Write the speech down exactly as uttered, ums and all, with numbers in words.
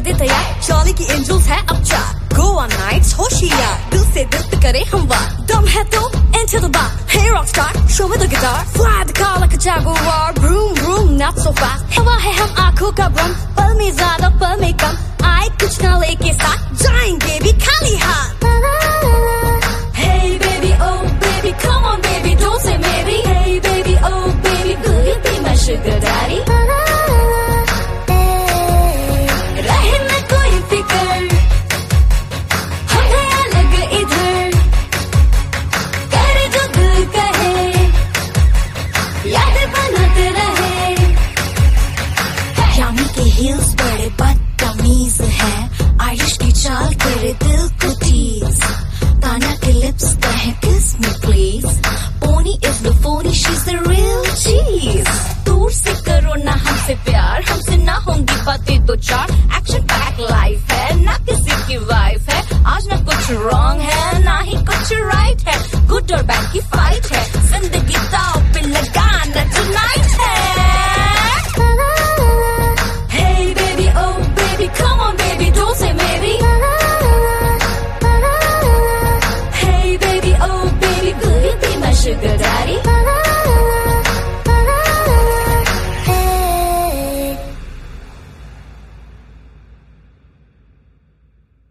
दे तैयार, चौली की एंजल्स है अब चार। गोवा नाइट्स होशियार, दिल से दिल पे करे हम वार। दम है तो into the bar, hey rock star, show me the guitar. Fly the car like a jaguar, vroom vroom, not so fast. हवा है हम आंखों का भ्रम, पल में ज्यादा पल में कम। आए कुछ ना लेके साथ, जाएंगे भी खाली हाथ। Hey baby, oh baby, come on baby, don't say maybe. Hey baby, oh baby, will you be my sugar daddy? रहे न कोई फिकर, हम हैं अलग इधर। करे जो दिल कहे, यादें बनाते रहे। यामी के heels बड़े बदतमीज है, आयुष की चाल करे दिल को tease। ताना के lips कहे kiss me please। Pony is the phony, she's the real cheese। दूर से करो ना हमसे प्यार, हमसे ना होंगी बातें दो चार। Action pack life है, ना किसी की वाइफ है। आज ना कुछ wrong है, ना ही कुछ right है। Good और bad की fight है, जिंदगी दाव पे लगाना tonight है।